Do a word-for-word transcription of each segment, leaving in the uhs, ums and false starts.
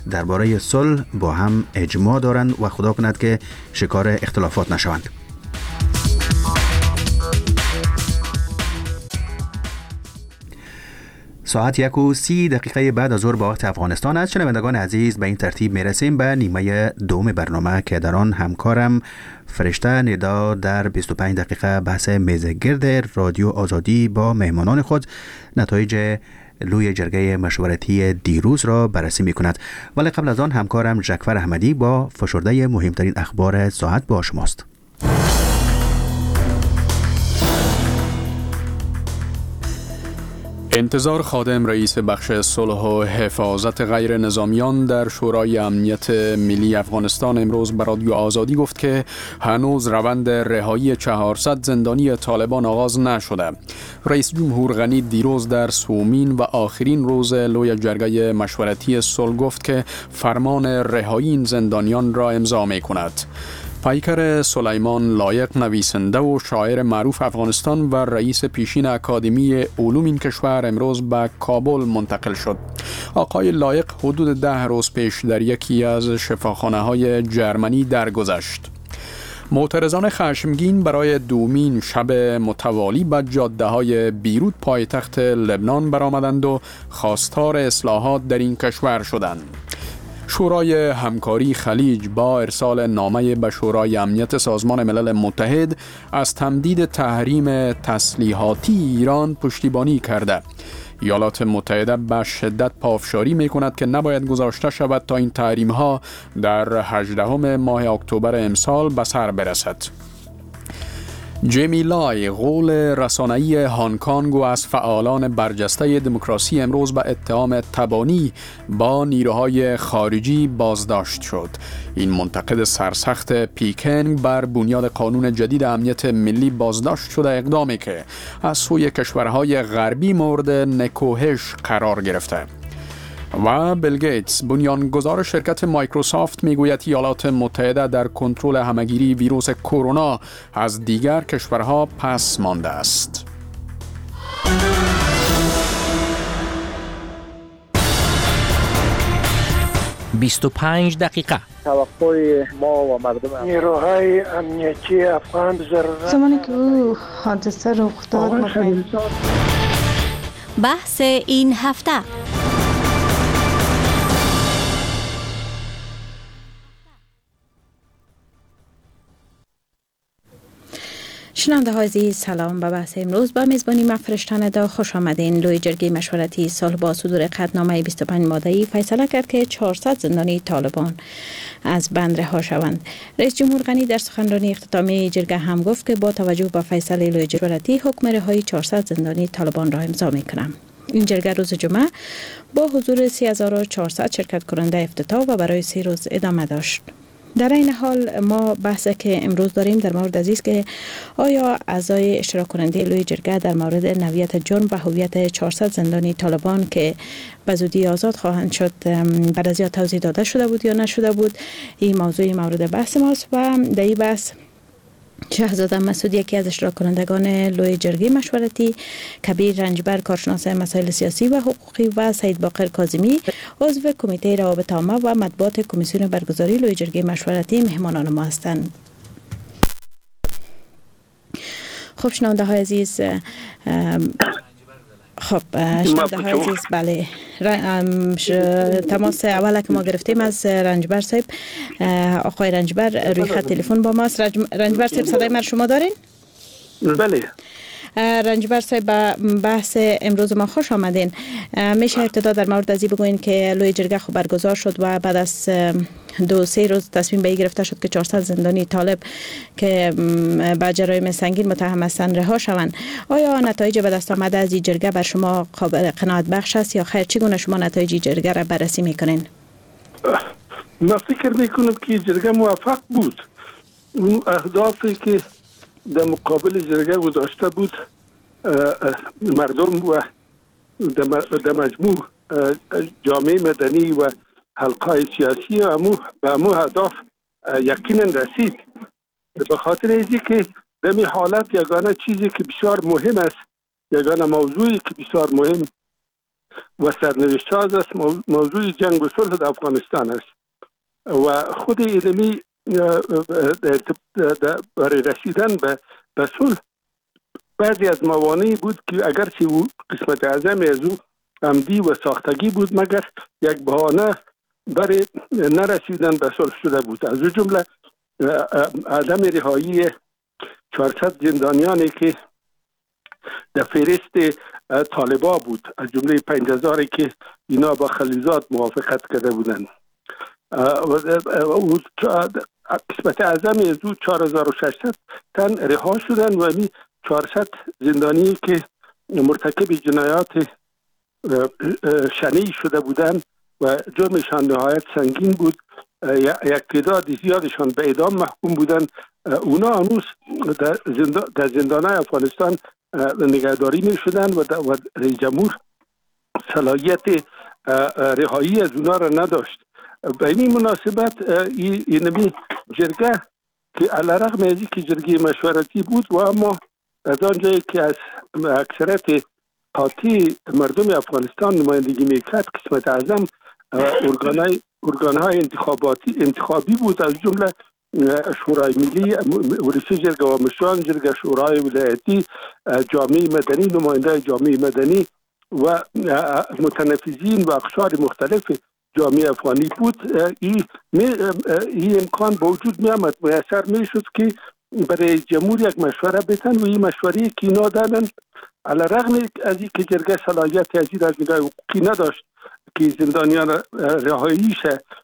درباره صلح با هم اجماع دارند و خدا کند که شکار اختلافات نشوند. ساعت یک و سی دقیقه بعد از ظهر با وقت افغانستان است. شنوندگان عزیز، به این ترتیب میرسیم به نیمه دوم برنامه که در آن همکارم فرشته ندا در بیست و پنج دقیقه بحث میزگرد رادیو آزادی با مهمانان خود نتایج لوی جرگه مشورتی دیروز را بررسی می کند. ولی قبل از آن همکارم جعفر احمدی با فشرده مهمترین اخبار ساعت با شماست. انتظار خادم رئیس بخش صلح و حفاظت غیر نظامیان در شورای امنیت ملی افغانستان امروز به رادیو آزادی گفت که هنوز روند رهایی چهارصد زندانی طالبان آغاز نشده. رئیس جمهور غنی دیروز در سومین و آخرین روز لوی جرگه مشورتی صلح گفت که فرمان رهایی این زندانیان را امضا می کند. پیکر سلیمان لایق، نویسنده و شاعر معروف افغانستان و رئیس پیشین اکادمی علوم این کشور امروز به کابل منتقل شد. آقای لایق حدود ده روز پیش در یکی از شفاخانه های جرمنی درگذشت. معترضان خشمگین برای دومین شب متوالی به جاده های بیروت پایتخت لبنان برآمدند و خواستار اصلاحات در این کشور شدند. شورای همکاری خلیج با ارسال نامه به شورای امنیت سازمان ملل متحد از تمدید تحریم تسلیحاتی ایران پشتیبانی کرده. ایالات متحده به شدت پافشاری می کند که نباید گذاشته شود تا این تحریم ها در هجدهم ماه اکتبر امسال به سر برسد. جیمی لای، غول رسانه‌ای هنگ کنگ و از فعالان برجسته دموکراسی امروز به اتهام تبانی با نیروهای خارجی بازداشت شد. این منتقد سرسخت پیکنگ بر بنیاد قانون جدید امنیت ملی بازداشت شده، اقدامی که از سوی کشورهای غربی مورد نکوهش قرار گرفته. و بیل گیتس، بنیانگذار شرکت مایکروسافت، میگوید ایالات متحده در کنترل همهگیری ویروس کرونا از دیگر کشورها پس مانده است. بیست و پنج دقیقه توقع ما و مردم نیروهای امنیتی افغان ضرورت زمانی که او حادثه رخ داد بحث این هفته. شنونده های عزیز، سلام. به بحث امروز با میزبانی من فرشته ندا خوش آمدین. لوی جرگه مشورتی صلح با صدور قطعنامه بیست و پنج ماده‌ای فیصله کرد که چهارصد زندانی طالبان از بند رها شوند. رئیس جمهور غنی در سخنرانی اختتامی جرگه هم گفت که با توجه به فیصله لوی جرگه مشورتی حکم رهایی چهارصد زندانی طالبان را امضا می‌کنم. این جرگه روز جمعه با حضور سه هزار و چهارصد شرکت کننده افتتاح و برای سه روز ادامه داشت. در این حال ما بحثی که امروز داریم در مورد از است که آیا اعضای اشتراک کننده لوی جرگه در مورد نوعیت جرم و هویت چهارصد زندانی طالبان که به زودی آزاد خواهند شد بعد از زیاد توضیح داده شده بود یا نشده بود، این موضوع مورد بحث ماست. و در این بحث شهزاده مسعود، یکی از اشتراک کنندگان لوی جرگه مشورتی، کبیر رنجبر، کارشناس مسائل سیاسی و حقوقی، و سید باقر کاظمی، عضو کمیته روابط عامه و مطبوعات کمیسیون برگزاری لوی جرگه مشورتی مهمانان ما هستند. خب شنونده های عزیز، خب شنونده های عزیز، بله تماس اول که ما گرفتیم از رنجبر صاحب. آقای رنجبر روی خط تلفن با ماست. رنجبر صاحب صدای من شما دارین؟ بله. رنجبر صاحب، بحث امروز ما خوش آمدین. میشه ابتدا در مورد ازی بگوین که لوی جرگه خب برگزار شد و بعد از دو سه روز تصمیم به این گرفته شد که چهارصد زندانی طالب که با جرایم سنگین متهم هستند رها شوند. آیا نتایج به دست آمده از این جرگه بر شما قابل قناعت بخش است یا خیر؟ چگونه شما نتایج جرگه را بررسی میکنین؟ من فکر میکنم که جرگه موفق بود. اون اهدافی که در مقابل جرگه گذاشته بود مردم و در مجموع جامعه مدنی و حلقه سیاسی امو به امو هدف یقینا رسید. به خاطر اینکه که در این حالت یگانه چیزی که بسیار مهم است، یگانه موضوعی که بسیار مهم و سرنوشت ساز است موضوع جنگ و صلح در افغانستان است و خود اینمی برای رسیدن به به صلح بعضی از موانعی بود که اگرچه او قسمت اعظم از او عمدی و ساختگی بود مگر یک بهانه برای نرسیدن به صلح شده بود. از اون جمله عدم رهایی چهارصد زندانیانی که در فهرست طالبا بود، از جمله پنج هزاری که اینا با خلیزات موافقت کرده بودند. قسمت اعظم از او چهار هزار و ششصد تن رها شدند و این چهارصد زندانی که مرتکب جنایات شنیع شده بودند و جرمشان نهایت سنگین بود، یک تعداد زیادشان به اعدام محکوم بودند. اونا هنوز در, زندان در زندانهای افغانستان نگهداری می شدند و رئیس جمهور صلاحیت رهایی از اونا را نداشت. به این مناسبت اینمی جرگه که علیرغم از اینکه جرگه مشورتی بود و اما از آنجایی که از اکثریت قاطع مردم افغانستان نمایندگی میکرد، قسمت اعظم ارگانهای ارگانهای انتخاباتی انتخابی بود، از جمله شورای ملی، ولسی جرگه و مشران جرگه، شورای ولایتی، جامعه مدنی، نماینده جامعه مدنی و متنفذین و اقشار مختلف جامعه افغانی بود. این این امکان با وجود می آمد، میسر می شد که برای جمهور یک مشوره بتن و این مشوره که اینا دادن علیرغم از اینکه جرگه صلاحیت از از نگاه حقوقی نداشت که زندانیان رهاییش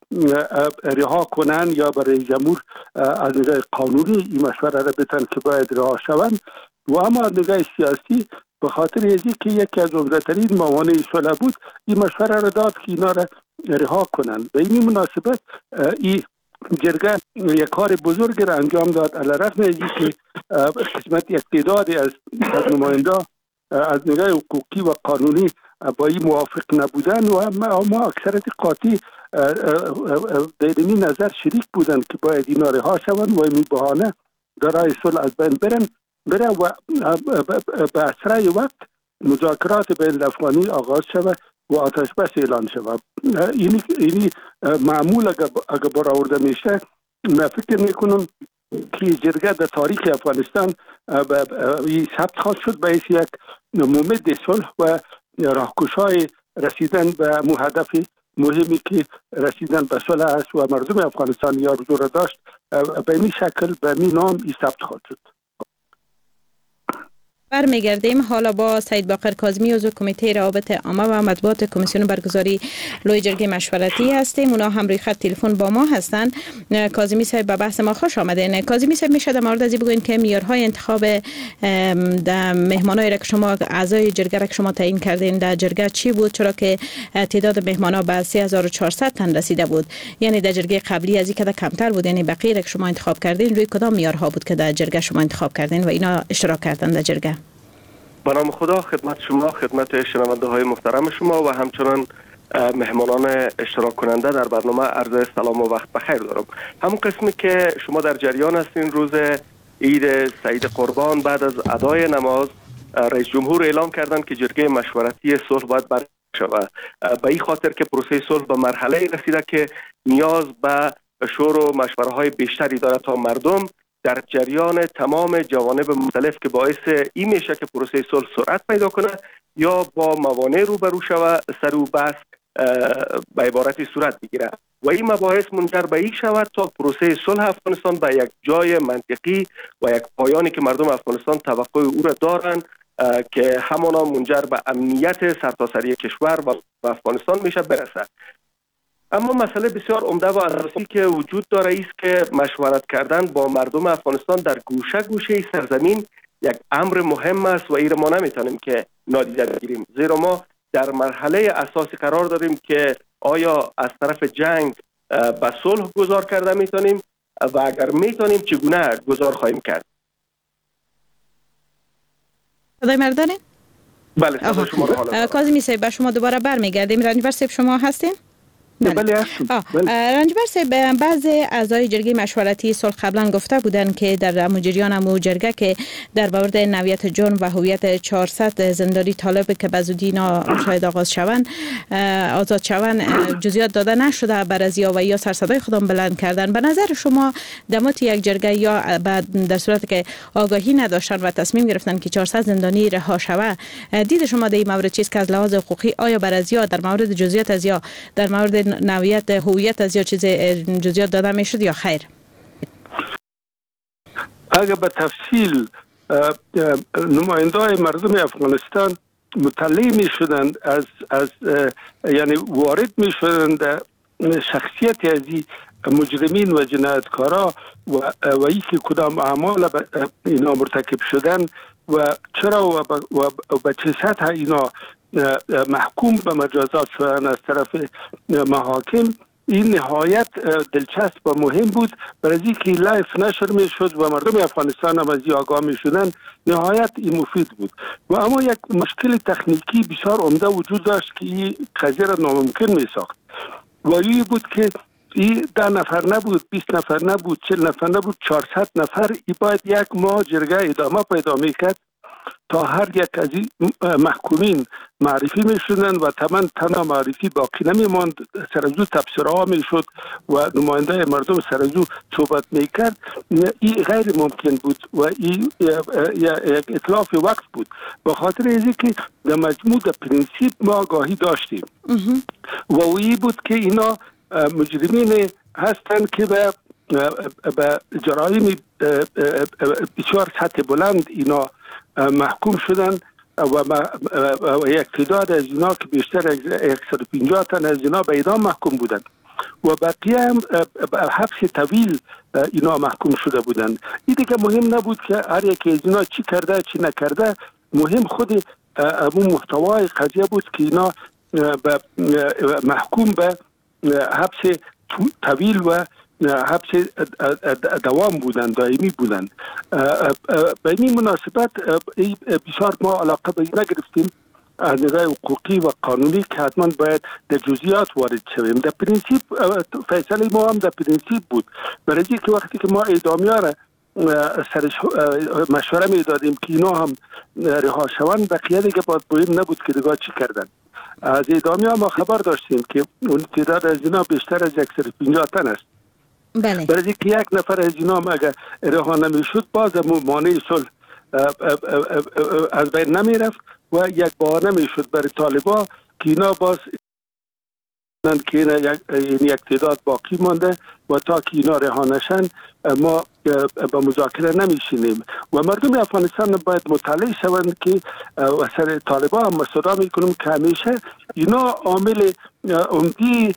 رها کنن یا برای جمهور از نگاه قانونی این مشوره را بتن که باید رها شوند و اما از نگاه سیاسی به خاطر از که یکی از عمده‌ترین موانع صلح بود این مشوره را داد که اینا را رها کنند. به این مناسبت این جرگه یک کار بزرگ را انجام داد، علیرغم از اینکه قسمت یک تعدادی از نماینده از نگاه حقوقی و قانونی با این موافق نبودن و اما اکثریت قاطع در این نظر شریک بودند که باید اینا رها شوند و این بهانه برای صلح از بین برن بره و به اسرع وقت مذاکرات بین الافغانی آغاز شود و آتش بس اعلان شود. اینی اینی معمول اگر برآورده میشه، من فکر میکنم که جرگه در تاریخ افغانستان ثبت خواهد شد به حیث یک مومد صلح و راهگشای رسیدن به مو هدف مهمی که رسیدن به صلح است و مردم افغانستان یا آرزو را داشت. به این شکل به این نام ای ثبت خواهد شد. برمیگردیم حالا با سید باقر کاظمی عضو کمیته روابط عامه و مطبوعات کمیسیون برگزاری لوی جرگه مشورتی هستیم. اونا هم روی خط تلفن با ما هستند. کاظمی صاحب به بحث ما خوش آمدین. کاظمی صاحب میشه در مورد از بگوین که معیارهای انتخاب در مهمانایی را که شما اعضای جرگه را که شما تعیین کردین در جرگه چی بود، چرا که تعداد مهمانا به سه هزار و چهارصد تن رسیده بود؟ یعنی در جرگه قبلی از این کمتر بود، یعنی بقیه را که شما انتخاب کردین روی کدام معیارها بود که در جرگه شما انتخاب کردین و اینا اشتراک کردن در جرگه؟ به نام خدا، خدمت شما، خدمت شنونده های محترم شما و همچنان مهمانان اشتراک کننده در برنامه عرض سلام و وقت بخیر دارم. همون قسمی که شما در جریان هستین، روز عید سعید قربان بعد از ادای نماز رئیس جمهور اعلام کردند که جرگه مشورتی صلح باید برگزار شود. به این خاطر که پروسه صلح به مرحله رسیده که نیاز به شور و مشوره های بیشتری دارد تا مردم در جریان تمام جوانب مختلف که باعث این میشه که پروسه صلح سرعت پیدا کنه یا با موانع روبرو شود سر و بحث به عبارتی صورت بگیره و این مباحث منجر به این شود تا پروسه صلح افغانستان به یک جای منطقی و یک پایانی که مردم افغانستان توقع او را دارند که همانا منجر به امنیت سرتاسری کشور و افغانستان میشه برسه. اما مسئله بسیار عمده و اساسی که وجود داره است که مشورت کردن با مردم افغانستان در گوشه گوشه سرزمین یک امر مهم است و این ما نمیتونیم که نادیده بگیریم، زیرا ما در مرحله اساسی قرار داریم که آیا از طرف جنگ به صلح گذار کرده میتونیم و اگر میتونیم چگونه گذار خواهیم کرد. صدای مردانه؟ بله صدای شما رو حالا. کاظمی صاحب به شما دوباره برمیگردیم. رنجبر صاحب شما هستین؟ بله هستم. رنجبر صاحب، بعضی اعضای جرگه مشورتی صلح قبلا گفته بودند که در مجریان امو جرگه که در مورد نویت جرم و هویت چهارصد زندانی طالب که به زودی اینا شاید آغاز شوند آزاد شوند جزئیات داده نشده بر از یا و یا سرصدای خودم بلند کردن. به نظر شما دمات یک جرگه یا در صورتی که آگاهی نداشتن و تصمیم گرفتن که چهارصد زندانی رها شوه، دید شما در این مورد چیست که از لحاظ حقوقی آیا بر از یا در مورد جزئیات از یا در مورد نوعیت هویت از یا چیز جزئیات داده میشد یا خیر؟ اگر به تفصیل نماینده های مردم افغانستان مطلع می شدند از از یعنی وارد می شدند شخصیت از مجرمین و جنایتکارا و و اینکه کدام اعمال اینا مرتکب شدن و چرا و به چه سطح اینا محکوم به مجازات شدن از طرف محاکم، این نهایت دلچسب و مهم بود برای اینکه لایف نشر می شد و مردم افغانستان هم از این آگاه می شدن. نهایت این مفید بود. و اما یک مشکل تکنیکی بسیار عمده وجود داشت که این قضیه را ناممکن می ساخت و این بود که این ده نفر نبود، بیست نفر نبود، چهل نفر نبود، چهارصد نفر. ای باید یک ماه جرگه ادامه پیدا می کرد تا هر یک از این محکومین معرفی می شدن و تمام تنها معرفی باقی نمی ماند. سرزو تبصره ها می شد و نماینده مردم سرزو صحبت می کرد. این غیر ممکن بود و این یک اطلاف وقت بود. به خاطر اینکه که در مجموع در پرینسیپ ما آگاهی داشتیم و این بود که اینا مجرمین هستند که به به جرایم بسیار سطح بلند اینا محکوم شدن و یک تعداد از اینا که بیشتر از صد و پنجاه تن از اینا به اعدام محکوم بودند و بقیه هم حبس طویل اینا محکوم شده بودند. این دیگه مهم نبود که هر یک از اینا چی کرده چی نکرده، مهم خود اون محتوای قضیه بود که اینا محکوم به حبس طویل و حبس دوام بودن، دائمی بودن. به این مناسبت بسیار ما علاقه به این نگرفتیم از نظر حقوقی و قانونی که حتما باید در جزئیات وارد شویم. در پرینسیپ فیصله ما هم در پرینسیپ بود، برای که وقتی که ما اعدامی ها را سرش مشوره می دادیم که اینا هم رها شوند، بقیه دیگه باید مهم نبود که دیگه چی کردن. از اعدامی ها ما خبر داشتیم که اون تعداد از اینا بیشتر از صد و پنجاه تن است. بله. برای که یک نفر از اینا هم اگر رها نمی شد باز مانع صلح از بین نمی رفت و یک بهانه می شد برای طالبا که اینا باز که یک, یک تعداد باقی مانده و تا که اینا رها نشن ما با مذاکره نمیشینیم. و مردم افغانستان باید مطلع شوند که و سر طالبا هم صدا میکنیم که همیشه اینا عامل عمدی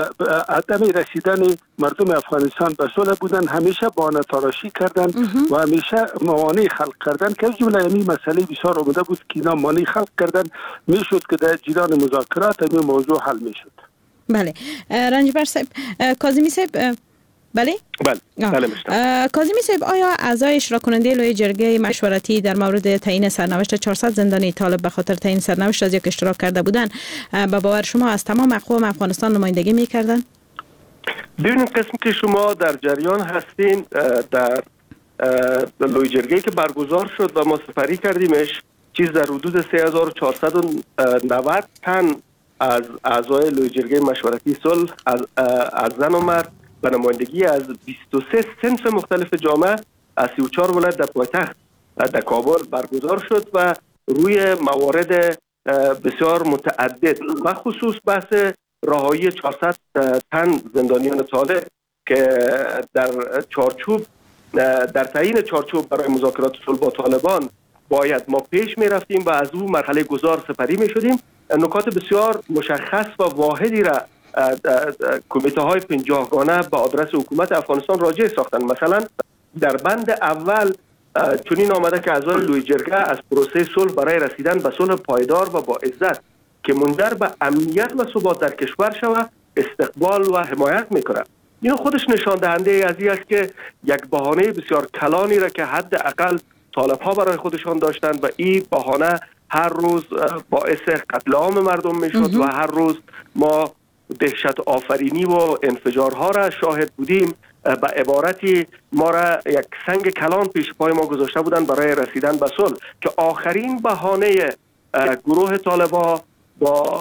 عدم رسیدن مردم افغانستان به صلح بودن، همیشه بهانه تراشی کردن و همیشه موانع خلق کردن که جمله همین مسئله بسیار عمده بود که اینا موانع خلق کردن، میشد که در جریان مذاکرات این موضوع حل میشد. بله. رنجبر صاحب، کاظمی صاحب، بله؟ بله. بله مشتم. کاظمی صاحب، آیا اعضای اشتراک کننده لوی جرگه مشورتی در مورد تعیین سرنوشت چهارصد زندانی طالب به خاطر تعیین سرنوشت از یک اشتراک کرده بودند، به باور شما از تمام اقوام افغانستان نمایندگی می‌کردند؟ ببینید، قسمی که شما در جریان هستین در لوی جرگه که برگزار شد و ما سپری کردیمش، چیز در حدود سه هزار و چهارصد و نود تن از اعضای لوی جرگه مشورتی صلح از, از زن و مرد به نمایندگی از بیست و سه صنف مختلف جامعه از سی و چهار ولایت در پایتخت در کابل برگزار شد و روی موارد بسیار متعدد و خصوص بحث رهایی چهارصد تن زندانیان طالب که در چارچوب در تعیین چارچوب برای مذاکرات صلح با طالبان باید ما پیش می رفتیم و از او مرحله گذار سپری می شدیم. نکات بسیار مشخص و واحدی را کمیته های پنجاهگانه به آدرس حکومت افغانستان راجع ساختن. مثلا در بند اول چنین آمده که اعضای لوی جرگه از پروسه صلح برای رسیدن به صلح پایدار و با عزت که منجر به امنیت و ثبات در کشور شود استقبال و حمایت میکنه. این خودش نشان دهنده از این است که یک بهانه بسیار کلانی را که حداقل طالب ها برای خودشان داشتند و این بهانه هر روز باعث قتل عام مردم میشد و هر روز ما دهشت آفرینی و انفجارها را شاهد بودیم. به عبارتی ما را یک سنگ کلان پیش پای ما گذاشته بودند برای رسیدن به صلح که آخرین بهانه گروه طالبان با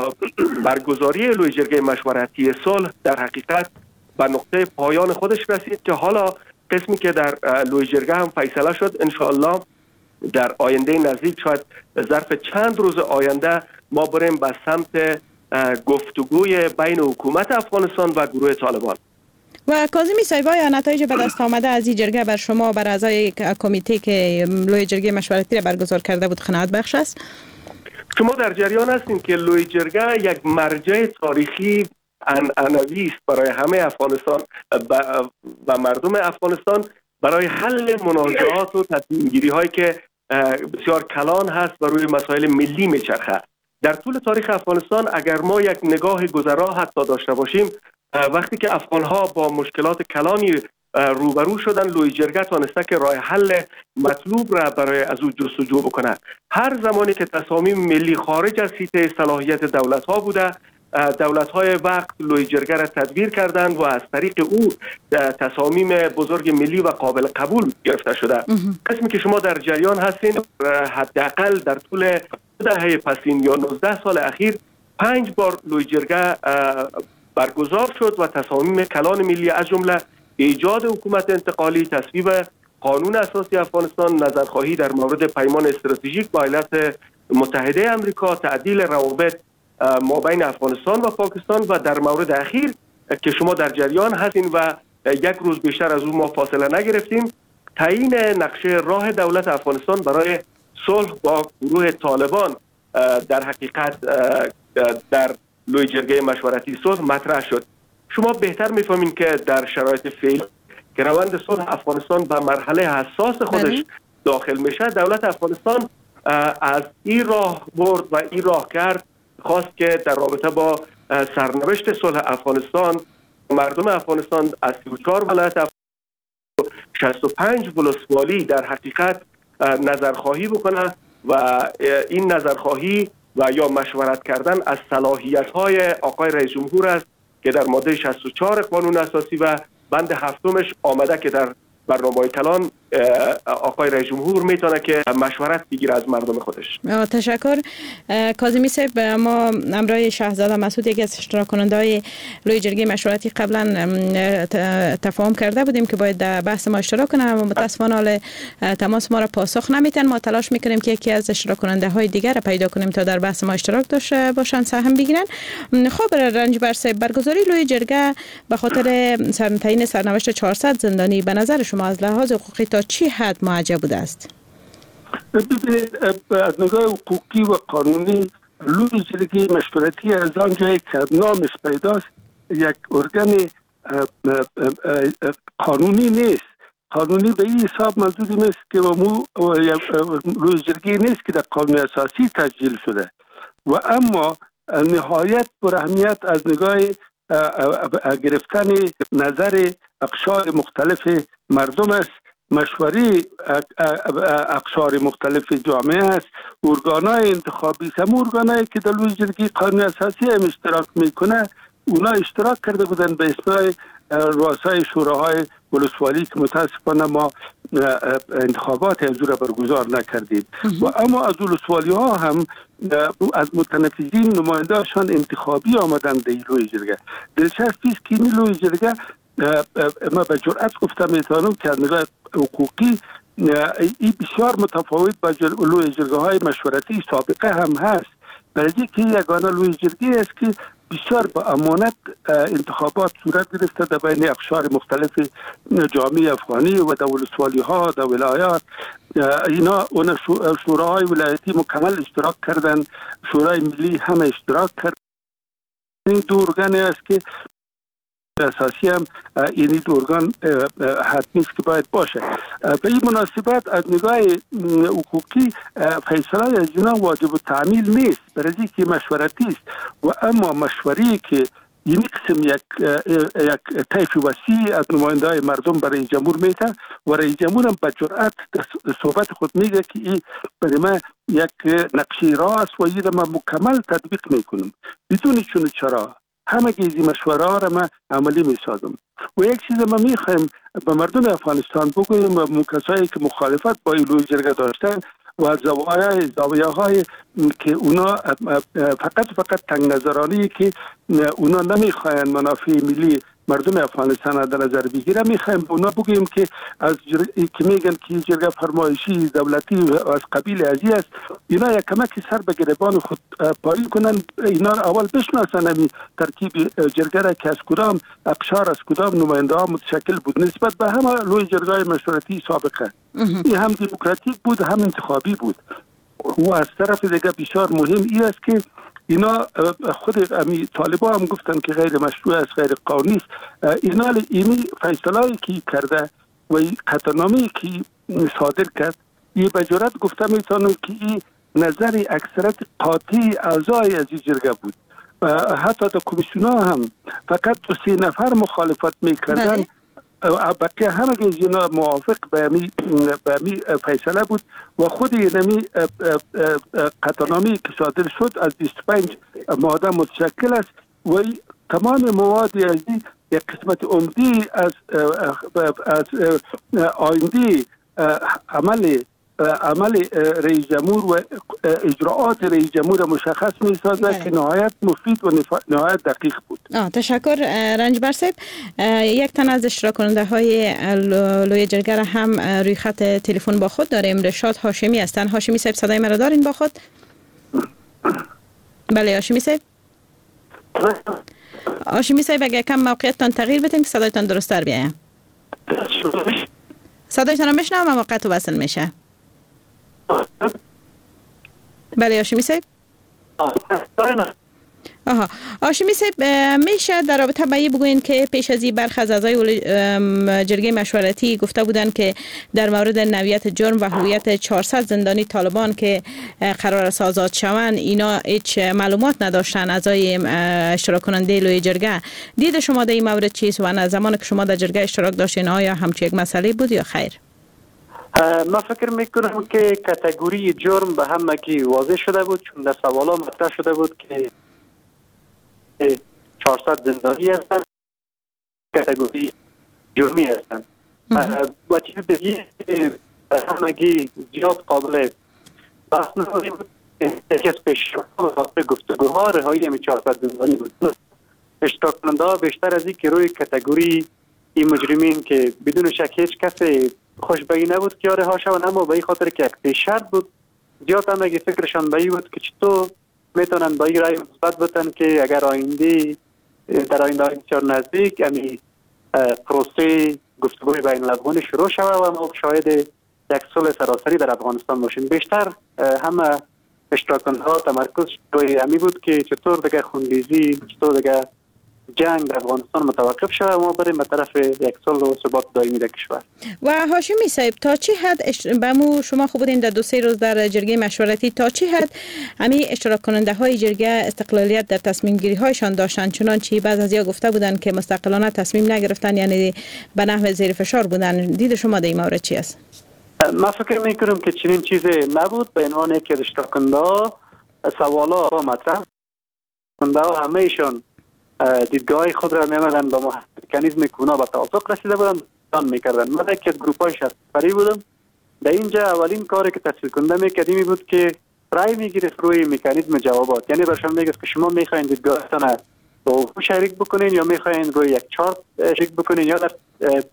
برگزاری لوی جرگه مشورتی صلح در حقیقت به نقطه پایان خودش رسید که حالا قسمی که در لوی جرگه هم فیصله شد انشاءالله در آینده نزدیک شاید ظرف چند روز آینده ما بریم به سمت گفتگوی بین حکومت افغانستان و گروه طالبان. و کاظمی صاحب، آیا نتایج به دست آمده از این جرگه بر شما بر اعضای کمیته که لوی جرگه مشورتی را برگزار کرده بود قناعت بخش است؟ شما در جریان هستین که لوی جرگه یک مرجع تاریخی عنعنوی است برای همه افغانستان و مردم افغانستان برای حل منازعات و تصمیم گیری هایی که بسیار کلان هست و روی مسائل ملی میچرخه. در طول تاریخ افغانستان اگر ما یک نگاه گذرا حتی داشته باشیم، وقتی که افغان ها با مشکلات کلانی روبرو شدن، لوی جرگه تانسته که راه حل مطلوب را برای از او جستجو بکنه. هر زمانی که تصامیم ملی خارج از حیطه صلاحیت دولت ها بوده، دولت های وقت لوی جرگه را تدبیر کردند و از طریق او تصامیم بزرگ ملی و قابل قبول گرفته شده. قسمی که شما در جریان هستین، حداقل در طول دهه پسین یا نوزده سال اخیر پنج بار لوی جرگه برگزار شد و تصامیم کلان ملی از جمله ایجاد حکومت انتقالی، تصویب قانون اساسی افغانستان، نظرخواهی در مورد پیمان استراتژیک با ایالات متحده آمریکا، تعدیل روابط مابین افغانستان و پاکستان و در مورد اخیر که شما در جریان هستین و یک روز بیشتر از اون ما فاصله نگرفتیم، تعیین نقشه راه دولت افغانستان برای صلح با گروه طالبان در حقیقت در لوی جرگه مشورتی صلح مطرح شد. شما بهتر میفهمین که در شرایط فعلی که روند صلح افغانستان به مرحله حساس خودش داخل میشه، دولت افغانستان از این راه برد و این راه کرد خواست که در رابطه با سرنوشت صلح افغانستان مردم افغانستان از سی و چهار ولایت شصت و پنج ولسوالی در حقیقت نظرخواهی بکنه و این نظرخواهی و یا مشورت کردن از صلاحیت‌های آقای رئیس جمهور است که در ماده شصت و چهار قانون اساسی و بند هفتمش آمده که در برنامه کلان آقای رئیس جمهور میتونه که مشورت بگیره از مردم خودش. تشکر. کاظمی صاحب، ما همراه شهزاده مسعود یکی از اشتراک کننده‌های لوی جرگه مشورتی قبلا تفاهم کرده بودیم که باید در بحث ما اشتراک کنه، اما متاسفانه حال تماس ما را پاسخ نمیتن. ما تلاش میکنیم که یکی از اشتراک کننده های دیگر را پیدا کنیم تا در بحث ما اشتراک داشته باشن، سهم بگیرن. خب رنجبر صاحب، برگزاری لوی جرگه به خاطر تعیین سرنوشت چهارصد زندانی به نظر شما از لحاظ حقوقی تا چی حد معجب بوده است؟ ببینید، از نگاه حقوقی و قانونی لوی جرگه مشورتی از آنجایی که نامش پیداست یک ارگان قانونی نیست. قانونی به این حساب منظوری نیست که مو لوی جرگه نیست که در قانون اساسی تسجیل شده و اما نهایت پر اهمیت از نگاه گرفتن نظر اقشار مختلف مردم است، مشوری اقشار مختلف جامعه است، ارگانای انتخابی است. هم ارگانایی که در لوی جرگه قانون اساسی هم اشتراک میکنه، اونا اشتراک کرده بودن به اسم رؤسای شوراهای ولسوالی که متاسفانه ما انتخابات از را برگزار نکردیم و اما از ولسوالی ها هم از متنفذین نماینده‌شان انتخابی آمدن در لوی جرگه. دلچسبی است که این لوی جرگه ما به جرأت گفتم میتونم که از نگاه حقوقی این بسیار متفاوت با لوی جرگه های مشورتی سابقه هم هست، برای که یگانه لوی جرگه است که بسیار با امانت انتخابات صورت گرفته در بین اقشار مختلف جامعه افغانی و در ولسوالی ها، در ولایات. اینا اون شوراهای ولایتی مکمل اشتراک کردن، شورای ملی هم اشتراک کردن. این دو ارگان است که اساسی هم این دو ارگان حتمی است که باید باشه. به این مناسبت از نگاه حقوقی فیصله از اینا واجب التعمیل نیست، برای که مشورتی است و اما مشوری که این قسم یک یک طیف وسیع از نماینده‌های مردم برای جمهور میده و رئیس جمهور هم به جرأت صحبت خود میگه که این برای من یک نقشه راه است و این ما مکمل تطبیق میکنم بدون چون چرا. همه گیزی مشوره ها را ما عملی می سازم. و یک چیز ما می خواهیم به مردم افغانستان بگوییم و کسایی که مخالفت با لوی جرگه داشتن و زوایای زاویه های که اونا فقط فقط تنگ نظرانی که اونا نمیخواین منافع ملی مردم افغانستان در نظر بگیره، میخوایم اونا بگوییم که از جر... که میگن که جرگه فرمایشی دولتی و از قبیل ازی است، اینا یک کمک سر به گریبان خود پایی کنن، اینا اول بشناسن همی ترکیب جرگه را که از کدام اقشار از کدام نماینده ها متشکل بود نسبت به همه لوی جرگه مشورتی سابقه. این هم دموکراتیک بود هم انتخابی بود. و از طرف دیگه بسیار مهم این است که اینا خود امی طالبا هم گفتن که غیر مشروع است، غیر قانونی است. اینا ایمی فیصله‌ای که کرده و قطعنامه‌ای که صادر کرد، این به جرات گفته میتونم که این نظر اکثریت قاطع اعضای از این جرگه بود. حتی در کمیسیون هم فقط دو سه نفر مخالفت میکردن، بقیه همه که اینا موافق به می به می فیصله بود و خود اینمی قطعنامه‌ای که صادر شد از بیست و پنج ماده متشکل است و تمام مواد از یک قسمت عمدی از از آینده عمل عمل رئیس جمهور و اجراعات رئیس جمهور مشخص می سازد که نهایت مفید و نهایت دقیق بود. آه تشکر رنجبر صاحب. یک تن از اشتراک کننده های لوی جرگه را هم روی خط تلفن با خود داریم. رشاد هاشمی هستن. هاشمی صاحب صدای مرا دارین با خود؟ بله هاشمی صاحب. هاشمی صاحب اگه کم موقعیتتان تغییر بدین که صدایتان درست تر بیایم. صدایتان رو میشنوم اما قطع و وصل میشه. بله هاشمی صاحب. آها هاشمی صاحب میشه در رابطه با این بگوین که پیش از این برخی از اعضای جرگه مشورتی گفته بودن که در مورد نوعیت جرم و هویت چهارصد زندانی طالبان که قرار است آزاد شوند اینا هیچ معلومات نداشتن اعضای اشتراک کننده لوی جرگه. دید شما در این مورد چیست و از زمان که شما در جرگه اشتراک داشتین آیا همچین یک مسئله بود یا خیر؟ ما فکر میکنم که کاتگوری جرم به همگی واضح شده بود، چون در سوالا مطرح شده بود که چهارصد زندانی هستند، کاتگوری جرمی هستند و چیز دیگه همگی زیاد قابل بحث نبوده بود. یکی از پیشرفت‌ها به گفتگوها رهایی همی چهارصد زندانی بود. اشتراک کننده ها بیشتر از این که روی کاتگوری این مجرمین که بدون شک هیچ کسی خوشبایی نبود که رها شوند، اما به این خاطر که یک پیش شرط بود زیاد همگی فکرشان به این بود که چطور میتونن با این رای مثبت بتن که اگر آینده در آینده بسیار نزدیک امی پروسه گفتگوی بین الافغانی شروع شود و ما شاهد یک صلح سراسری در افغانستان باشیم. بیشتر همه اشتراک کننده ها تمرکز روی امی بود که چطور دیگه خونریزی، چطور دیگه جنگ در افغانستان متوقف شود و ما بریم به طرف یک صلح و ثبات دائمی در کشور. و هاشمی صاحب تا چه حد اش... بمو شما خوب بودین در دو سه روز در جرگه مشورتی تا چه حد همین اشتراک کننده های جرگه استقلالیت در تصمیم گیری هایشان داشتن، چنانچه بعض از یا گفته بودن که مستقلانه تصمیم نگرفتن، یعنی به نحو زیر فشار بودن. دید شما در این مورد چی است؟ ما فکر میکنم که چنین چیزی نبود. به عنوان یک اشتراک کننده سوالا مطرح کننده ها همه ایشان دیدگاه خود را می‌آمدن با مکانیزم کونا به توافق رسیده بودن دان می‌کردن. من یک گروه های شرط‌فری بودم. در اینجا اولین کاری که تصویب کننده می‌کردیم بود که رای می‌گرفت روی مکانیزم جوابات، یعنی برشان میگفت که شما می‌خواید دیدگاهتان با شریک بکنین یا می‌خواید روی یک چارت شریک بکنین یا در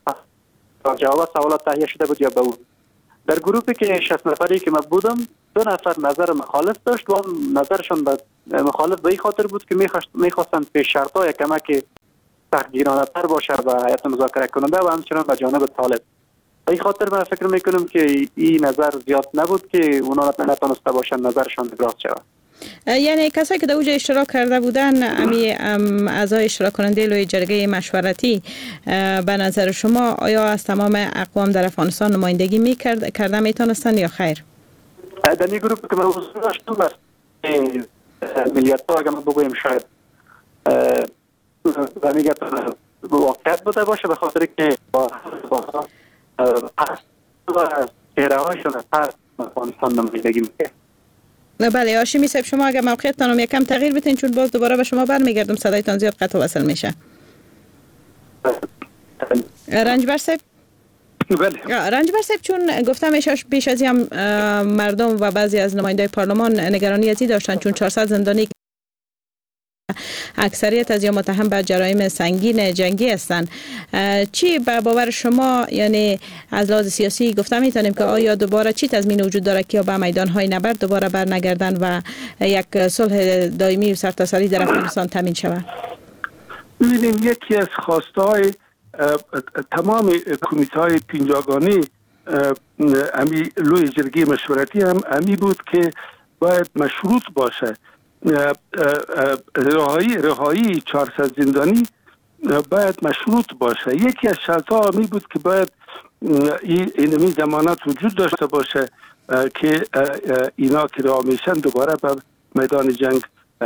جواب سوالات تهیه شده بود یا به اون. در گروهی که شصت نفری که من بودم دو نفر نظر مخالف داشت و نظرشان به مخالف به این خاطر بود که میخواستند پیش شرط‌ها یک کمک سختگیرانه تر باشه و هیئت مذاکره کننده و همچنان به جانب طالب. به این خاطر من فکر میکنم که این نظر زیاد نبود که اونا نتونسته باشن نظرشان ابراز شود. یعنی کسایی که در اوج اشتراک کرده بودن امی اعضای اشتراک کننده لوی جرگه مشورتی به نظر شما آیا از تمام اقوام در افغانستان نمایندگی میکرد کرده میتونستن یا خیر؟ در این گروه که من حضور داشتم بس ملیت ها اگر ما بگویم شاید و میگت واقعیت بوده باشه به خاطر که با چهره هایشون از هر افغانستان نمایندگی میکرد. بله هاشمی صاحب، شما اگر موقعیتتان رو یکم تغییر بدین چون باز دوباره به شما برمیگردم، صدایتان زیاد قطع و وصل میشه. رنجبر صاحب بله. رنجبر صاحب، چون گفتم ایشاش بیش از هم مردم و بعضی از نمایندای پارلمان نگرانی ازی داشتن چون چهارصد زندانی اکثریت از یا متهم به جرایم سنگین جنگی هستند. چی به باور شما، یعنی از لحاظ سیاسی گفتم میتونیم که آیا دوباره چی تضمین وجود داره که به میدانهای نبرد دوباره برنگردن و یک صلح دائمی و سرتاسری در افغانستان تامین شود؟ ببینیم یکی از خواستهای تمام کمیته های پنجاگانه امی لوی جرگه مشورتی هم امی بود که باید مشروط باشه. رهایی رهایی چهارصد زندانی باید مشروط باشه. یکی از شرط‌ها می بود که باید اینمی ضمانت وجود داشته باشه که اینا که رها میشن دوباره به میدان جنگ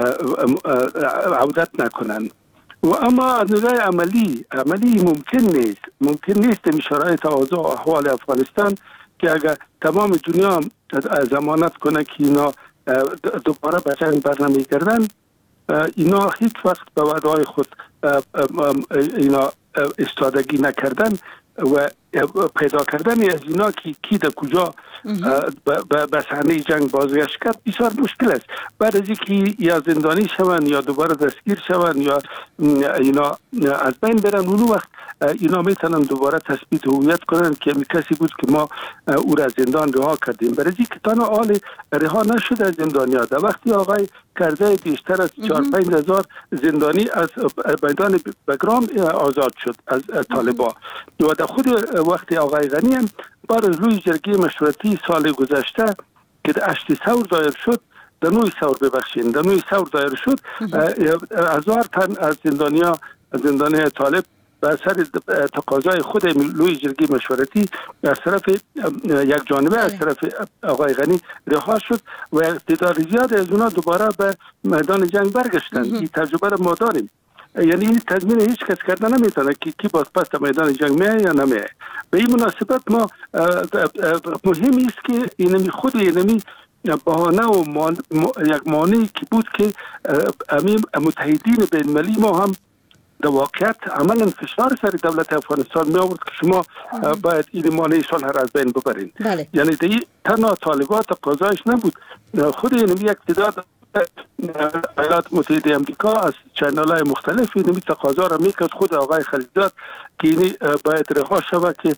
عودت نکنن. و اما از نظر عملی عملی ممکن نیست ممکن نیست این شرایط اوضاع و احوال افغانستان که اگر تمام دنیا ضمانت کنه که اینا دوباره به جنگ برنمیگردن، اینا هیچ وقت به وعده‌های خود اینا استادگی نکردن و پیدا کردن از اینا که کی در کجا به صحنه جنگ بازگشت کرد بسیار مشکل است. بعد از اینکه یا زندانی شوند یا دوباره دستگیر شوند یا اینا از بین برن، اون وقت اینا میتونن دوباره تثبیت هویت کنن که می کسی بود که ما او را زندان رها کردیم. برای اینکه تنها حال رها نشده از زندانیان، در وقتی آقای کرده بیشتر از چهار پنج هزار زندانی از میدان بگرام آزاد شد از طالبان و در خود وقتی آقای غنی هم بعد از روی جرگه مشورتی سال گذشته که در هشت ثور دایر شد، در نوع ثور ببخشین در نوع ثور دایر شد، هزار تن از زندانیا زندانی طالب به اثر تقاضای خود لوی جرگه مشورتی از طرف یک جانبه از طرف آقای غنی رها شد و تعداد زیاد از اونا دوباره به میدان جنگ برگشتن. این تجربه را ما داریم. یعنی این تضمین هیچ کس کردن نمیتونه که کی باز پس در میدان جنگ میه یا نمیه. به این مناسبت ما مهم است که اینمی خود اینمی بهانه و مان یک مانعی که بود که امیم متحدین بین المللی ما هم در واقعیت عملا فشار سر دولت افغانستان می آورد که شما باید این مانع صلح را از بین ببرین. بله. یعنی دیگه تنها طالبات تقاضایش نبود، خود اینمی یک تعداد ایالات متحده امریکا از چینل های مختلف اینمی تقاضا را میکرد خود آقای خلیلزاد که اینی باید رها شود که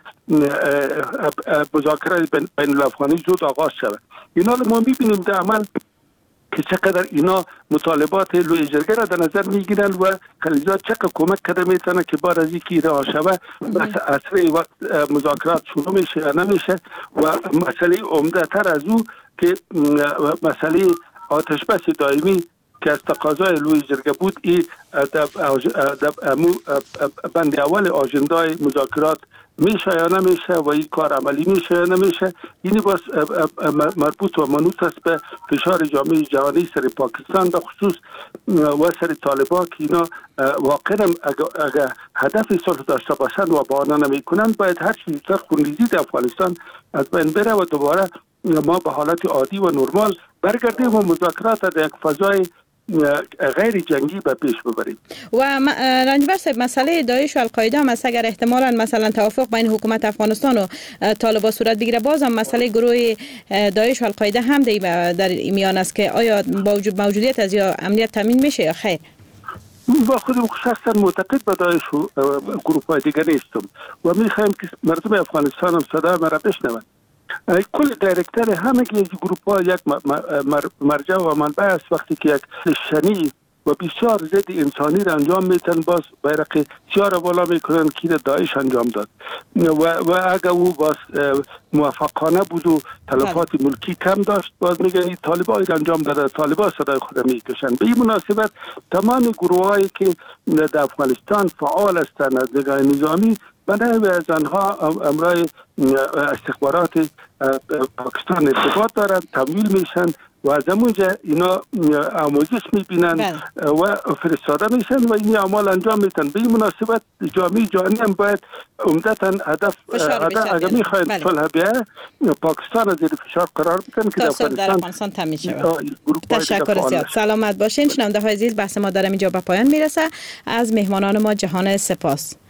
مذاکره بین الافغانی زود آغاز شود. اینا ما میبینیم در عمل که چقدر اینا مطالبات لوی جرگه را در نظر میگیرن و خلیلزاد چقدر کمک کرده میتونه که بعد از اینکه رها شود اثر وقت مذاکرات شروع میشه یا نمیشه. و مسئله عمده تر از او که مسئله آتش بس دائمی که از تقاضای لوی جرگه بود، این بند اول آژندای مذاکرات میشه یا نمیشه و این کار عملی میشه یا نمیشه. این باز مربوط و منوط است به فشار جامعه جهانی سر پاکستان به خصوص و سر طالبان که اینا واقعا اگر هدف صلح داشته باشند و با آنها نمیکنند باید هر چیز زودتر خونریزی در افغانستان از بین بره و دوباره ما به حالت عادی و نرمال برگردیم و مذاکرات در یک فضای غیر جنگی به پیش ببریم. و رنجبر صاحب، مسئله داعش و القاعده هم است، اگر احتمالاً مثلا توافق بین حکومت افغانستان و طالبان صورت بگیره، باز هم مسئله گروه داعش و القاعده هم در میان است که آیا با وجود موجودیت از یا امنیت تامین میشه یا خیر؟ با خودم شخصا معتقد به داعش و گروه های دیگر نیستم و میخوایم که مردم افغانستان هم صدا مرا بشنوند. کل دایرکتر همه که گروپ ها یک مرجع و منبع است. وقتی که یک شنی و بسیار ضد انسانی را انجام میتن، باز بیرق سیاه را بالا میکنن که داعش انجام داد و, و اگر او باز موفقانه بود و تلفات ملکی کم داشت، باز میگن طالبان انجام داده، طالبان صدای خود میکشن. به این مناسبت تمام گروه هایی که در افغانستان فعال هستند از نگاه نظامی بنابرای از آنها امرای استخبارات پاکستان ارتباط دارند، تمویل میشن و از اونجا اینا آموزش میبینن و فرستاده میشن و این اعمال انجام میتن. به این مناسبت جامعه جهانی هم باید عمدتاً هدف اگر میخواید صلح بیاید پاکستان از زیر فشار قرار بدن که در افغانستان تامین شود. تشکر زیاد. سلامت باشین. شنونده های عزیز، بحث ما در اینجا به پایان میرسه. از مهمانان ما جهان سپاس.